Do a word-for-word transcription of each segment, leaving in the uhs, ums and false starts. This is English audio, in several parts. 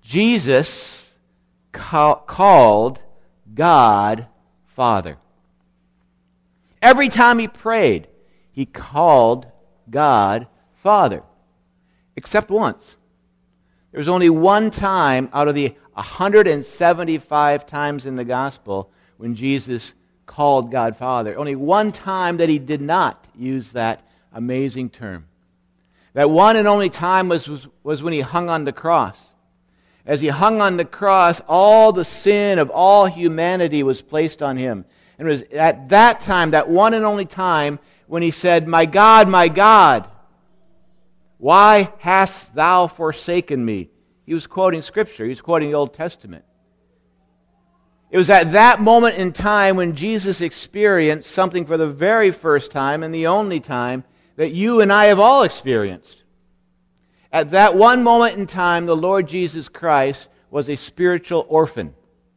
Jesus ca- called God Father. Every time he prayed, he called God Father. Except once. There was only one time out of the one hundred seventy-five times in the gospel when Jesus called God Father. Only one time that he did not use that amazing term. That one and only time was, was, was when he hung on the cross. As he hung on the cross, all the sin of all humanity was placed on him. And it was at that time, that one and only time, when he said, "My God, my God, why hast thou forsaken me?" He was quoting Scripture. He was quoting the Old Testament. It was at that moment in time when Jesus experienced something for the very first time and the only time that you and I have all experienced. At that one moment in time, the Lord Jesus Christ was a spiritual orphan.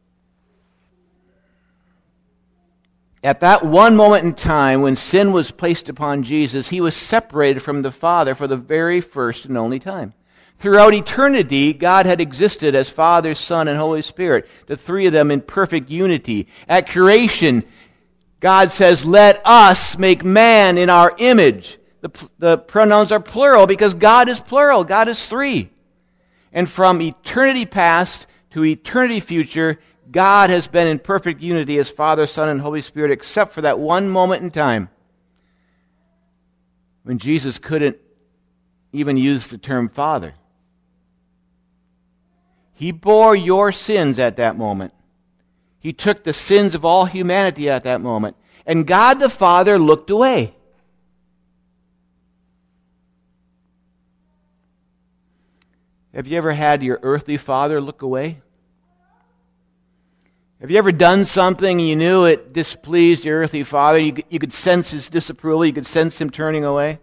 At that one moment in time when sin was placed upon Jesus, he was separated from the Father for the very first and only time. Throughout eternity, God had existed as Father, Son, and Holy Spirit, the three of them in perfect unity. At creation, God says, "Let us make man in our image." The, the pronouns are plural because God is plural. God is three. And from eternity past to eternity future, God has been in perfect unity as Father, Son, and Holy Spirit, except for that one moment in time when Jesus couldn't even use the term Father. He bore your sins at that moment. He took the sins of all humanity at that moment. And God the Father looked away. Have you ever had your earthly father look away? Have you ever done something and you knew it displeased your earthly father? You could, you could sense his disapproval. You could sense him turning away.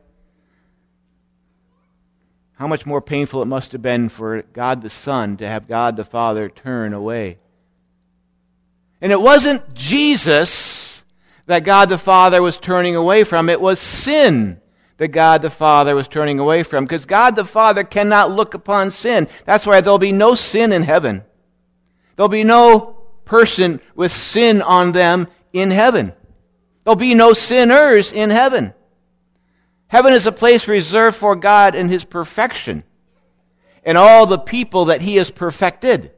How much more painful it must have been for God the Son to have God the Father turn away. And it wasn't Jesus that God the Father was turning away from. It was sin that God the Father was turning away from. Because God the Father cannot look upon sin. That's why there'll be no sin in heaven. There'll be no person with sin on them in heaven. There'll be no sinners in heaven. Heaven is a place reserved for God in His perfection and all the people that He has perfected.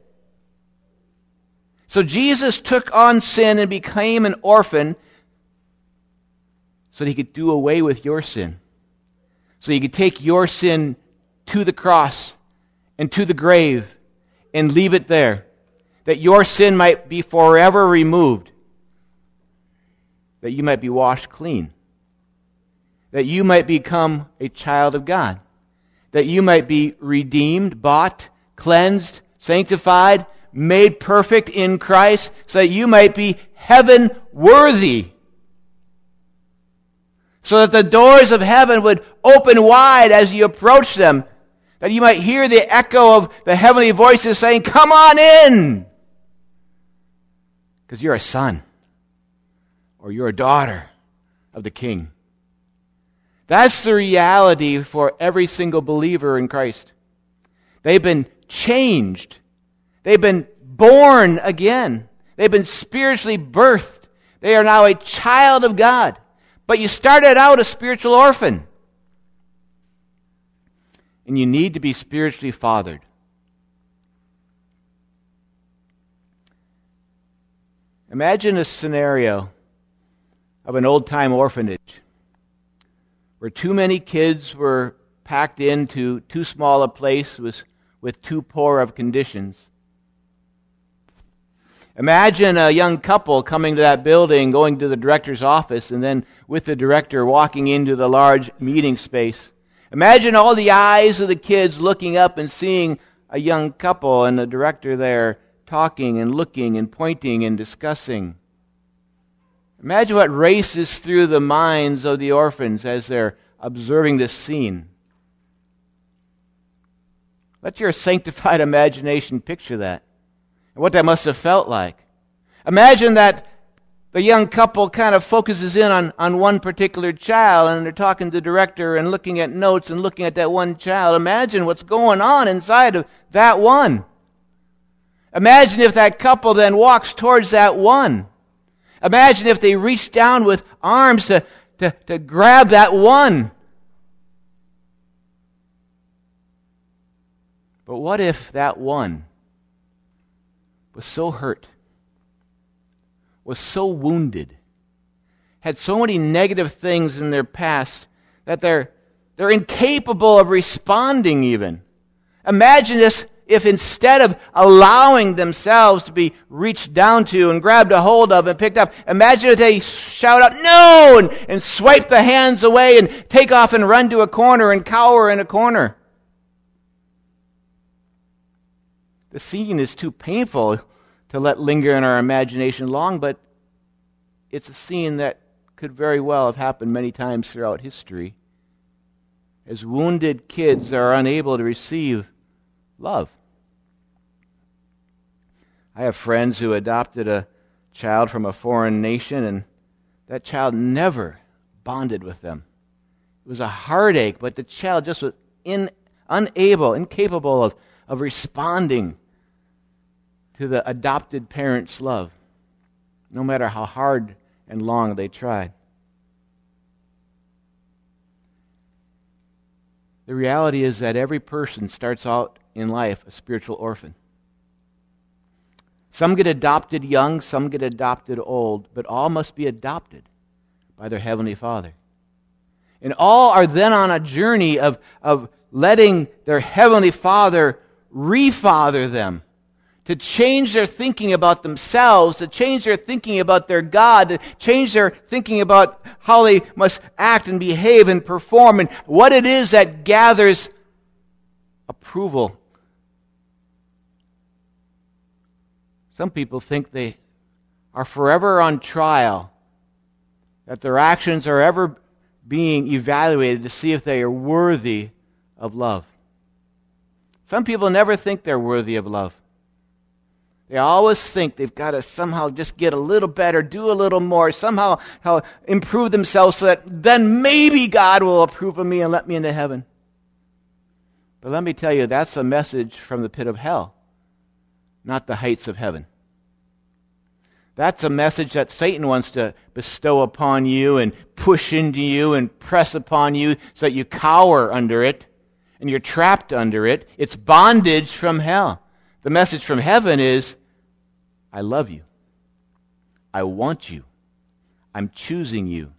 So Jesus took on sin and became an orphan so that He could do away with your sin. So He could take your sin to the cross and to the grave and leave it there. That your sin might be forever removed. That you might be washed clean. That you might become a child of God. That you might be redeemed, bought, cleansed, sanctified, made perfect in Christ, so that you might be heaven worthy. So that the doors of heaven would open wide as you approach them. That you might hear the echo of the heavenly voices saying, "Come on in!" Because you're a son. Or you're a daughter of the King. That's the reality for every single believer in Christ. They've been changed. They've been born again. They've been spiritually birthed. They are now a child of God. But you started out a spiritual orphan. And you need to be spiritually fathered. Imagine a scenario of an old-time orphanage where too many kids were packed into too small a place with, with too poor of conditions. Imagine a young couple coming to that building, going to the director's office, and then with the director walking into the large meeting space. Imagine all the eyes of the kids looking up and seeing a young couple and the director there talking and looking and pointing and discussing. Imagine what races through the minds of the orphans as they're observing this scene. Let your sanctified imagination picture that and what that must have felt like. Imagine that the young couple kind of focuses in on, on one particular child and they're talking to the director and looking at notes and looking at that one child. Imagine what's going on inside of that one. Imagine if that couple then walks towards that one. Imagine if they reach down with arms to, to, to grab that one. But what if that one was so hurt, was so wounded, had so many negative things in their past that they're, they're incapable of responding even? Imagine this if instead of allowing themselves to be reached down to and grabbed a hold of and picked up, imagine if they shout out, no, and, and swipe the hands away and take off and run to a corner and cower in a corner. The scene is too painful to let linger in our imagination long, but it's a scene that could very well have happened many times throughout history, as wounded kids are unable to receive love. I have friends who adopted a child from a foreign nation, and that child never bonded with them. It was a heartache, but the child just was in, unable, incapable of, of responding to the adopted parent's love, no matter how hard and long they tried. The reality is that every person starts out in life a spiritual orphan. Some get adopted young, some get adopted old, but all must be adopted by their Heavenly Father. And all are then on a journey of, of letting their Heavenly Father re-father them, to change their thinking about themselves, to change their thinking about their God, to change their thinking about how they must act and behave and perform, and what it is that gathers approval. Some people think they are forever on trial, that their actions are ever being evaluated to see if they are worthy of love. Some people never think they're worthy of love. They always think they've got to somehow just get a little better, do a little more, somehow how improve themselves so that then maybe God will approve of me and let me into heaven. But let me tell you, that's a message from the pit of hell, not the heights of heaven. That's a message that Satan wants to bestow upon you and push into you and press upon you so that you cower under it and you're trapped under it. It's bondage from hell. The message from heaven is, I love you. I want you. I'm choosing you.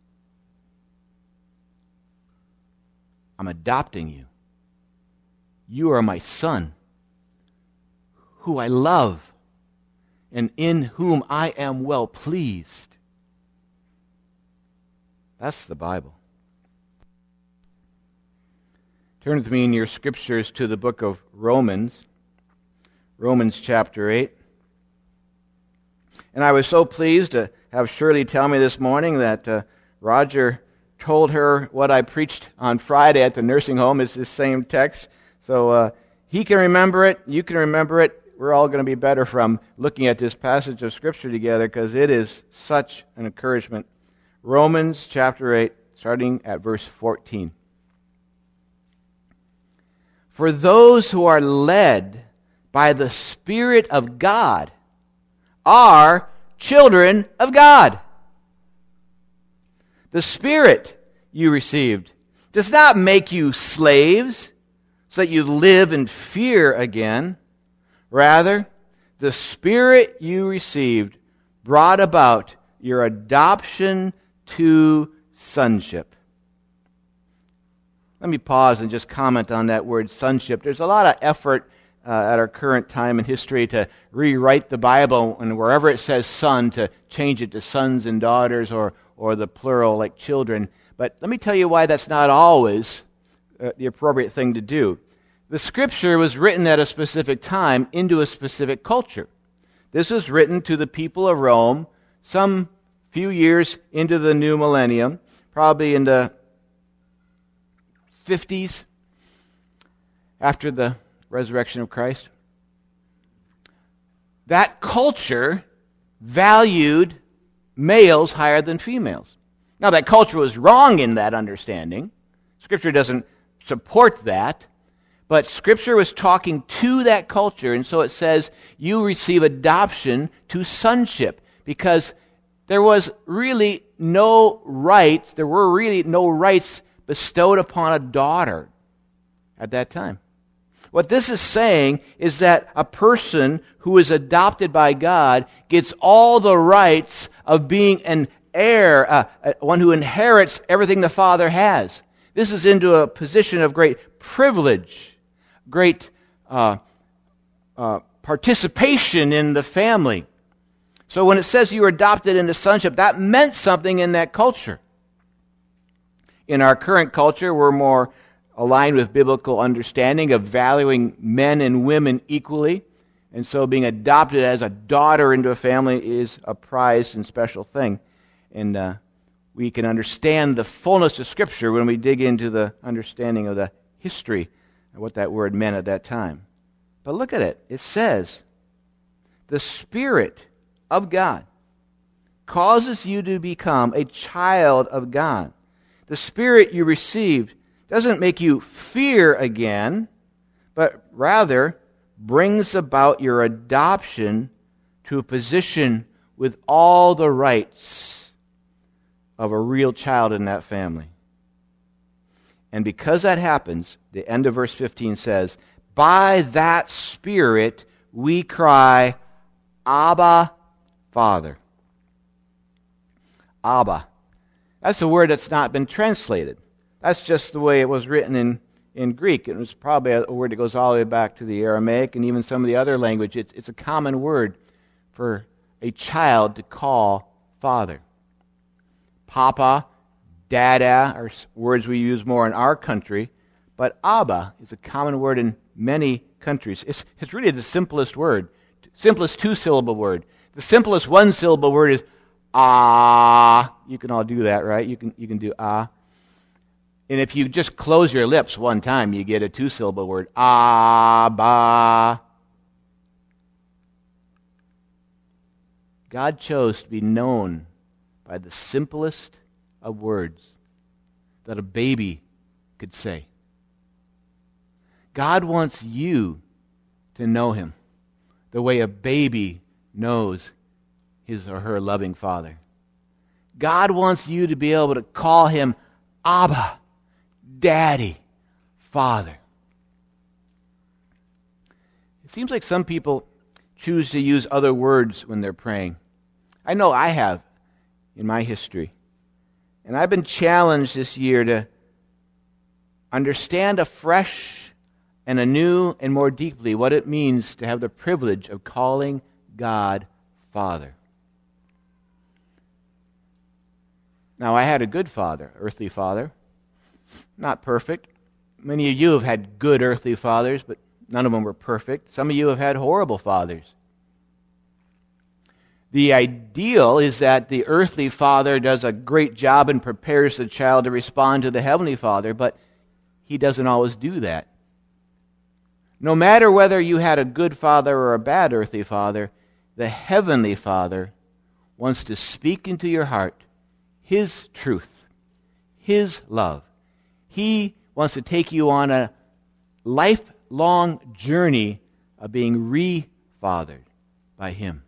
I'm adopting you. You are my son, who I love, and in whom I am well pleased. That's the Bible. Turn with me in your scriptures to the book of Romans. Romans chapter eight. And I was so pleased to have Shirley tell me this morning that uh, Roger told her what I preached on Friday at the nursing home is this same text. So uh, he can remember it, you can remember it. We're all going to be better from looking at this passage of Scripture together because it is such an encouragement. Romans chapter eight, starting at verse fourteen. For those who are led by the Spirit of God are children of God. The Spirit you received does not make you slaves so that you live in fear again. Rather, the Spirit you received brought about your adoption to sonship. Let me pause and just comment on that word sonship. There's a lot of effort uh, at our current time in history to rewrite the Bible, and wherever it says son, to change it to sons and daughters or, or the plural like children. But let me tell you why that's not always uh, the appropriate thing to do. The Scripture was written at a specific time into a specific culture. This was written to the people of Rome some few years into the new millennium, probably in the fifties after the resurrection of Christ. That culture valued males higher than females. Now, that culture was wrong in that understanding. Scripture doesn't support that. But Scripture was talking to that culture, and so it says you receive adoption to sonship, because there was really no rights, there were really no rights bestowed upon a daughter at that time. What this is saying is that a person who is adopted by God gets all the rights of being an heir, uh, one who inherits everything the Father has. This is into a position of great privilege, great uh, uh, participation in the family. So when it says you were adopted into sonship, that meant something in that culture. In our current culture, we're more aligned with biblical understanding of valuing men and women equally. And so being adopted as a daughter into a family is a prized and special thing. And uh, we can understand the fullness of Scripture when we dig into the understanding of the history of what that word meant at that time. But look at it. It says, the Spirit of God causes you to become a child of God. The Spirit you received doesn't make you fear again, but rather brings about your adoption to a position with all the rights of a real child in that family. And because that happens, the end of verse fifteen says, by that Spirit we cry, Abba, Father. Abba. That's a word that's not been translated. That's just the way it was written in, in Greek. It was probably a word that goes all the way back to the Aramaic and even some of the other language. It's, it's a common word for a child to call father. Papa, Dada are words we use more in our country, but Abba is a common word in many countries. It's, it's really the simplest word, simplest two-syllable word. The simplest one-syllable word is ah. You can all do that, right? You can you can do ah. And if you just close your lips one time, you get a two-syllable word, Abba. God chose to be known by the simplest of words that a baby could say. God wants you to know Him the way a baby knows his or her loving father. God wants you to be able to call Him Abba, Daddy, Father. It seems like some people choose to use other words when they're praying. I know I have in my history. And I've been challenged this year to understand afresh and anew and more deeply what it means to have the privilege of calling God Father. Now, I had a good father, earthly father. Not perfect. Many of you have had good earthly fathers, but none of them were perfect. Some of you have had horrible fathers. The ideal is that the earthly father does a great job and prepares the child to respond to the heavenly Father, but he doesn't always do that. No matter whether you had a good father or a bad earthly father, the heavenly Father wants to speak into your heart His truth, His love. He wants to take you on a lifelong journey of being re-fathered by Him.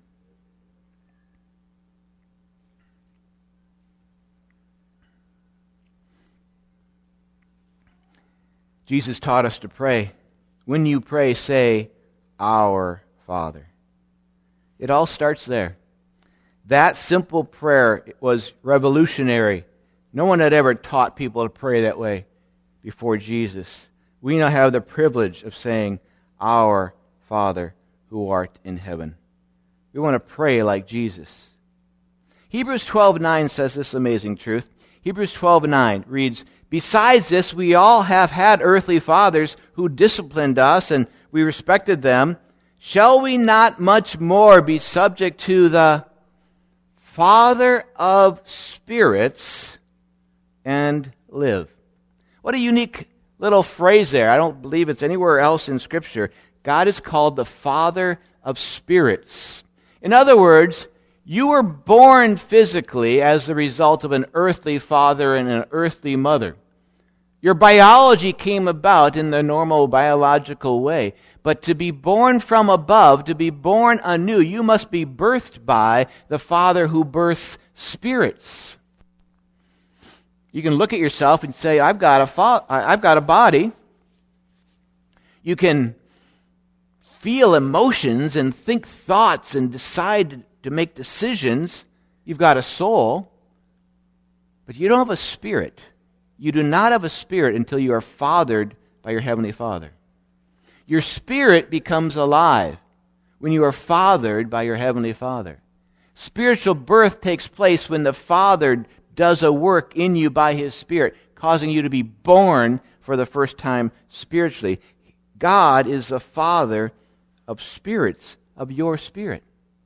Jesus taught us to pray. When you pray, say, Our Father. It all starts there. That simple prayer was revolutionary. No one had ever taught people to pray that way before Jesus. We now have the privilege of saying, Our Father who art in heaven. We want to pray like Jesus. Hebrews twelve nine says this amazing truth. Hebrews twelve nine reads, Besides this, we all have had earthly fathers who disciplined us, and we respected them. Shall we not much more be subject to the Father of spirits and live? What a unique little phrase there. I don't believe it's anywhere else in Scripture. God is called the Father of spirits. In other words, you were born physically as the result of an earthly father and an earthly mother. Your biology came about in the normal biological way. But to be born from above, to be born anew, you must be birthed by the Father who births spirits. You can look at yourself and say, I've got a, fa- I've got a body. You can feel emotions and think thoughts and decide to make decisions. You've got a soul. But you don't have a spirit. You do not have a spirit until you are fathered by your Heavenly Father. Your spirit becomes alive when you are fathered by your Heavenly Father. Spiritual birth takes place when the Father does a work in you by His Spirit, causing you to be born for the first time spiritually. God is the Father of spirits, of your spirit.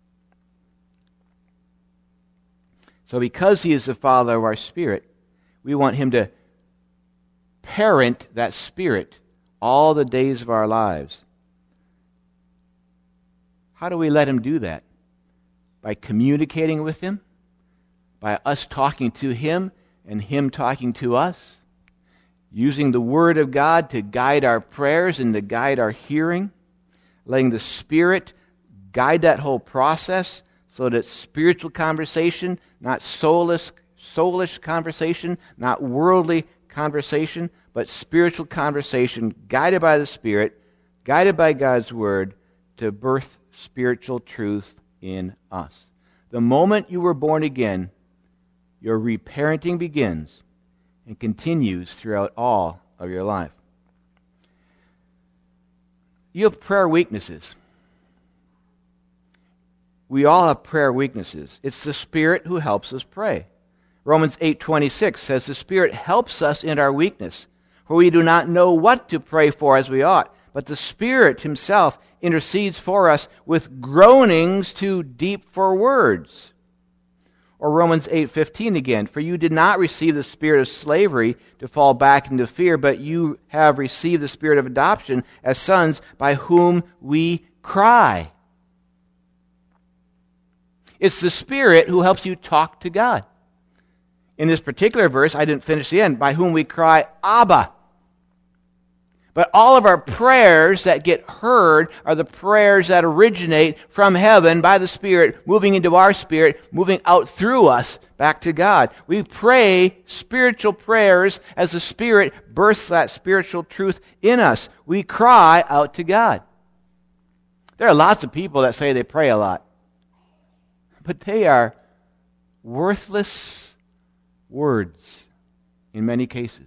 So because He is the Father of our spirit, we want Him to parent that spirit all the days of our lives. How do we let Him do that? By communicating with Him? By us talking to Him and Him talking to us? Using the Word of God to guide our prayers and to guide our hearing? Letting the Spirit guide that whole process so that spiritual conversation, not soulless, soulish conversation, not worldly conversation, but spiritual conversation guided by the Spirit, guided by God's Word to birth spiritual truth in us. The moment you were born again, your reparenting begins and continues throughout all of your life. You have prayer weaknesses. We all have prayer weaknesses. It's the Spirit who helps us pray. Romans eight twenty-six says the Spirit helps us in our weakness, for we do not know what to pray for as we ought, but the Spirit Himself intercedes for us with groanings too deep for words. Or Romans eight fifteen again, for you did not receive the spirit of slavery to fall back into fear, but you have received the spirit of adoption as sons, by whom we cry. It's the Spirit who helps you talk to God. In this particular verse, I didn't finish the end, by whom we cry, Abba. But all of our prayers that get heard are the prayers that originate from heaven by the Spirit, moving into our spirit, moving out through us back to God. We pray spiritual prayers as the Spirit births that spiritual truth in us. We cry out to God. There are lots of people that say they pray a lot, but they are worthless words in many cases.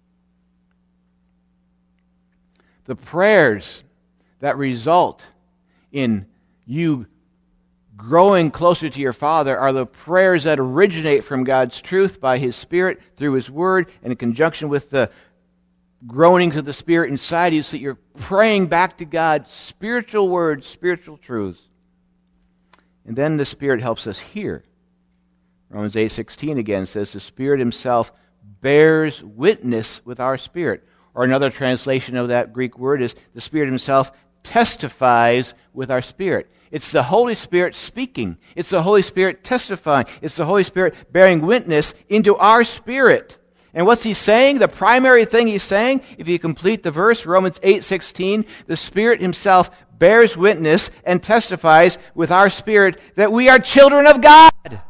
The prayers that result in you growing closer to your Father are the prayers that originate from God's truth by His Spirit through His Word and in conjunction with the groanings of the Spirit inside you, so that you're praying back to God spiritual words, spiritual truths. And then the Spirit helps us hear. Romans eight sixteen again says, the Spirit Himself bears witness with our spirit. Or another translation of that Greek word is, the Spirit Himself testifies with our spirit. It's the Holy Spirit speaking. It's the Holy Spirit testifying. It's the Holy Spirit bearing witness into our spirit. And what's He saying? The primary thing He's saying, if you complete the verse, Romans eight sixteen, the Spirit Himself bears witness and testifies with our spirit that we are children of God.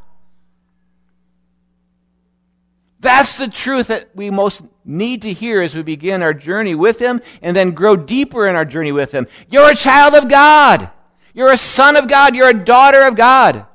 That's the truth that we most need to hear as we begin our journey with Him and then grow deeper in our journey with Him. You're a child of God. You're a son of God. You're a daughter of God.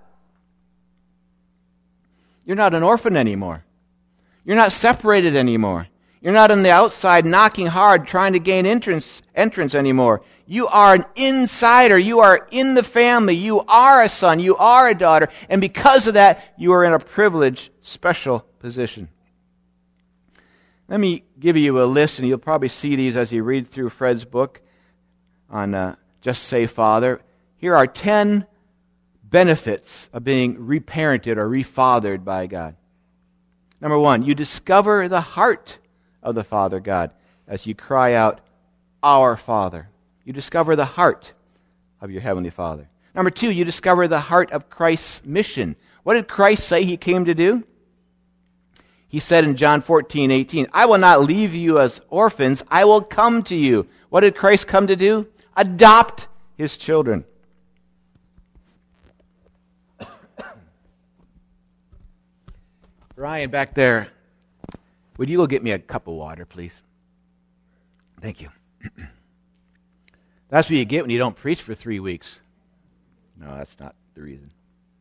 You're not an orphan anymore. You're not separated anymore. You're not on the outside knocking hard trying to gain entrance, entrance anymore. You are an insider. You are in the family. You are a son. You are a daughter. And because of that, you are in a privileged, special position. Let me give you a list, and you'll probably see these as you read through Fred's book on uh, Just Say Father. Here are ten benefits of being reparented or refathered by God. Number one, you discover the heart of the Father God as you cry out, Our Father. You discover the heart of your Heavenly Father. Number two, you discover the heart of Christ's mission. What did Christ say He came to do? He said in John fourteen eighteen, I will not leave you as orphans, I will come to you. What did Christ come to do? Adopt his children. Ryan, back there, would you go get me a cup of water, please? Thank you. That's what you get when you don't preach for three weeks. No, that's not the reason.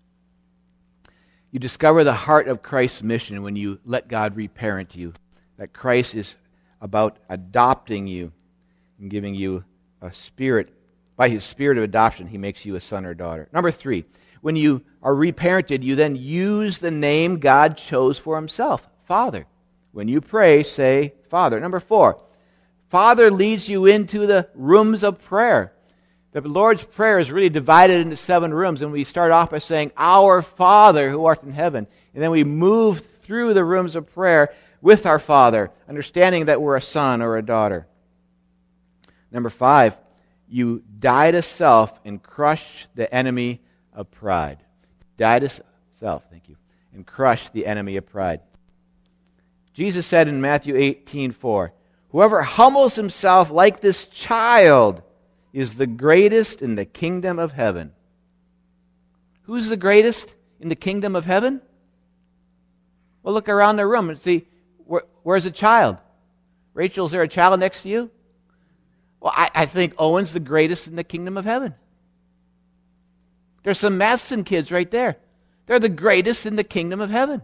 You discover the heart of Christ's mission when you let God reparent you. That Christ is about adopting you and giving you a spirit. By his spirit of adoption, he makes you a son or daughter. Number three, when you are reparented, you then use the name God chose for himself, Father. When you pray, say Father. Number four, Father leads you into the rooms of prayer. The Lord's Prayer is really divided into seven rooms, and we start off by saying, Our Father who art in heaven. And then we move through the rooms of prayer with our Father, understanding that we're a son or a daughter. Number five, you die to self and crush the enemy of pride. Die to self, thank you, and crush the enemy of pride. Jesus said in Matthew eighteen four, Whoever humbles himself like this child is the greatest in the kingdom of heaven. Who's the greatest in the kingdom of heaven? Well, look around the room and see, where, where's a child? Rachel, is there a child next to you? Well, I, I think Owen's the greatest in the kingdom of heaven. There's some Matheson kids right there. They're the greatest in the kingdom of heaven.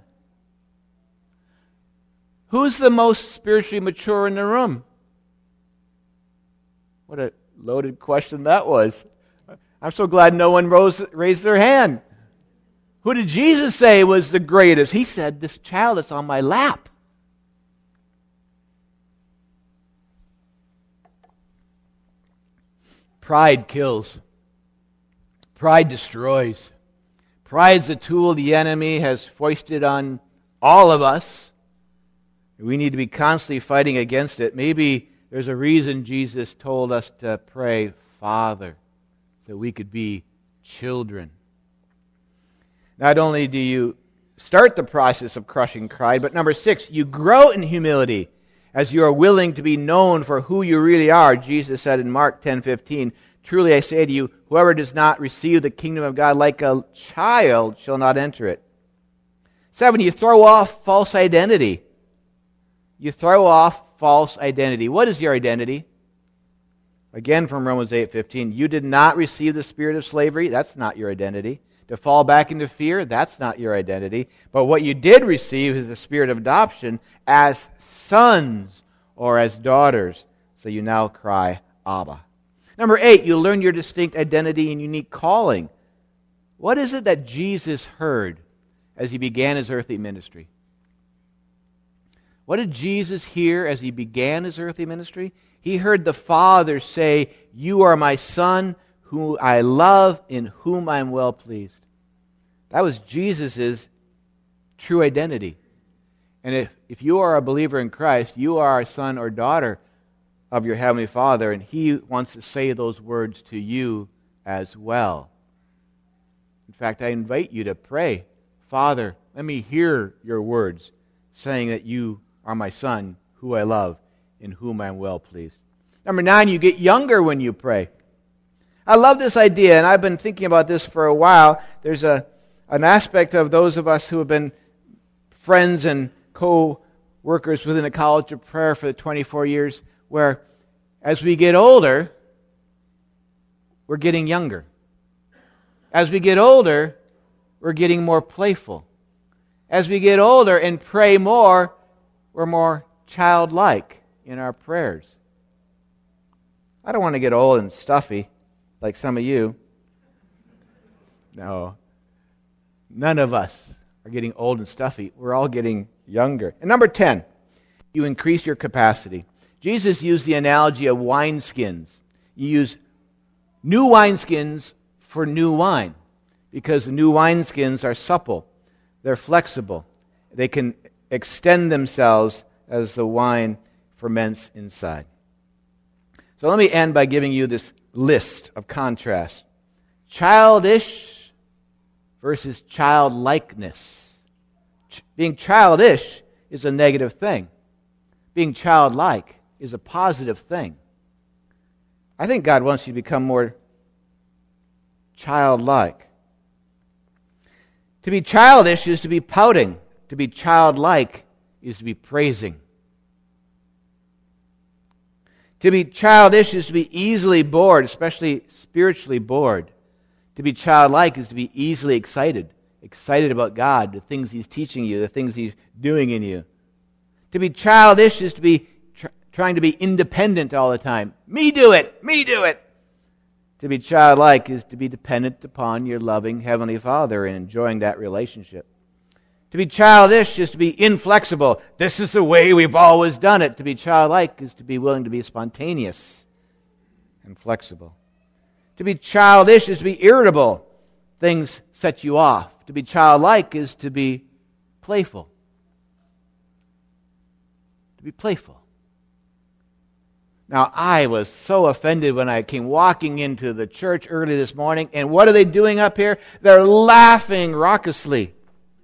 Who's the most spiritually mature in the room? What a loaded question that was. I'm so glad no one rose, raised their hand. Who did Jesus say was the greatest? He said, this child that's on my lap. Pride kills. Pride destroys. Pride's a tool the enemy has foisted on all of us. We need to be constantly fighting against it. Maybe there's a reason Jesus told us to pray, Father, so we could be children. Not only do you start the process of crushing pride, but number six, you grow in humility as you are willing to be known for who you really are. Jesus said in Mark ten fifteen, Truly I say to you, whoever does not receive the kingdom of God like a child shall not enter it. Seven, you throw off false identity. You throw off false identity. What is your identity? Again from Romans eight fifteen, you did not receive the spirit of slavery. That's not your identity. To fall back into fear, that's not your identity. But what you did receive is the spirit of adoption as sons or as daughters. So you now cry, Abba. Number eight, you learn your distinct identity and unique calling. What is it that Jesus heard as he began his earthly ministry? What did Jesus hear as he began his earthly ministry? He heard the Father say, You are my Son, whom I love, in whom I am well pleased. That was Jesus' true identity. And if, if you are a believer in Christ, you are a son or daughter of your Heavenly Father, and He wants to say those words to you as well. In fact, I invite you to pray, Father, let me hear your words, saying that you are my Son, who I love, in whom I am well pleased. Number nine, you get younger when you pray. I love this idea, and I've been thinking about this for a while. There's a an aspect of those of us who have been friends and co-workers within a college of prayer for twenty-four years, where as we get older, we're getting younger. As we get older, we're getting more playful. As we get older and pray more, we're more childlike in our prayers. I don't want to get old and stuffy like some of you. No. None of us are getting old and stuffy. We're all getting younger. And number ten, you increase your capacity. Jesus used the analogy of wineskins. You use new wineskins for new wine because the new wineskins are supple. They're flexible. They can extend themselves as the wine ferments inside. So let me end by giving you this list of contrasts. Childish versus childlikeness. Ch- being childish is a negative thing. Being childlike is a positive thing. I think God wants you to become more childlike. To be childish is to be pouting. To be childlike is to be praising. To be childish is to be easily bored, especially spiritually bored. To be childlike is to be easily excited. Excited about God, the things He's teaching you, the things He's doing in you. To be childish is to be tr- trying to be independent all the time. Me do it! Me do it! To be childlike is to be dependent upon your loving Heavenly Father and enjoying that relationship. To be childish is to be inflexible. This is the way we've always done it. To be childlike is to be willing to be spontaneous and flexible. To be childish is to be irritable. Things set you off. To be childlike is to be playful. To be playful. Now, I was so offended when I came walking into the church early this morning, and what are they doing up here? They're laughing raucously.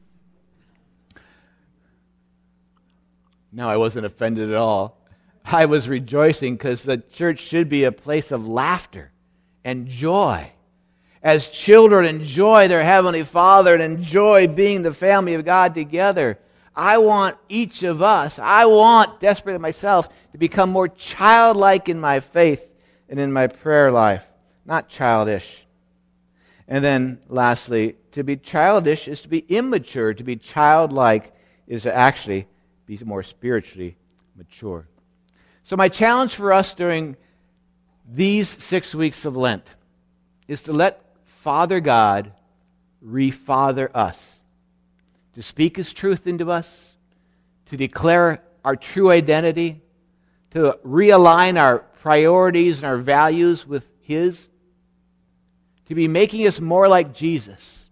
No, I wasn't offended at all. I was rejoicing because the church should be a place of laughter and joy. As children enjoy their Heavenly Father and enjoy being the family of God together, I want each of us, I want desperately myself to become more childlike in my faith and in my prayer life, not childish. And then lastly, to be childish is to be immature. To be childlike is to actually be more spiritually mature. So my challenge for us during these six weeks of Lent is to let Father God re-father us, to speak His truth into us, to declare our true identity, to realign our priorities and our values with His, to be making us more like Jesus.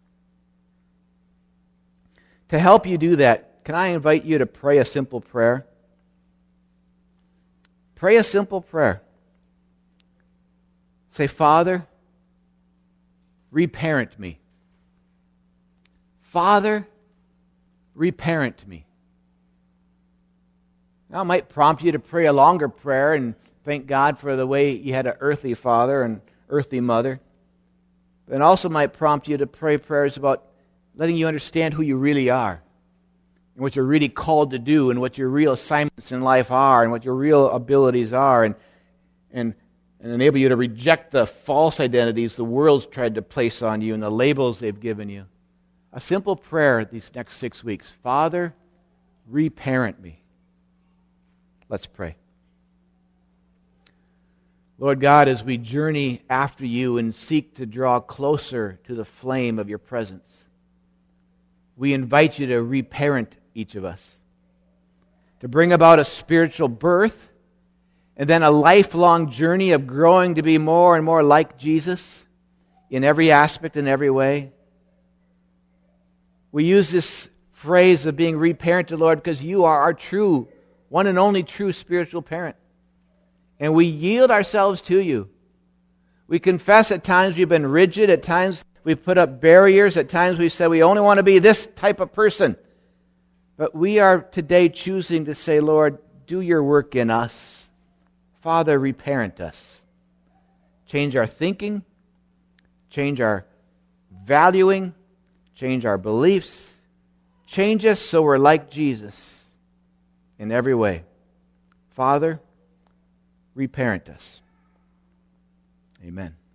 To help you do that, can I invite you to pray a simple prayer? Pray a simple prayer. Say, Father, reparent me. Father, reparent me. Now, it might prompt you to pray a longer prayer and thank God for the way you had an earthly father and earthly mother. But it also might prompt you to pray prayers about letting you understand who you really are, and what you're really called to do, and what your real assignments in life are, and what your real abilities are, and and, and enable you to reject the false identities the world's tried to place on you and the labels they've given you. A simple prayer these next six weeks. Father, reparent me. Let's pray. Lord God, as we journey after you and seek to draw closer to the flame of your presence, we invite you to reparent each of us, to bring about a spiritual birth and then a lifelong journey of growing to be more and more like Jesus in every aspect and every way. We use this phrase of being reparented, Lord, because you are our true, one and only true spiritual parent. And we yield ourselves to you. We confess at times we've been rigid, at times we've put up barriers, at times we've said we only want to be this type of person. But we are today choosing to say, Lord, do your work in us. Father, reparent us. Change our thinking, change our valuing, change our beliefs, change us so we're like Jesus in every way. Father, reparent us. Amen.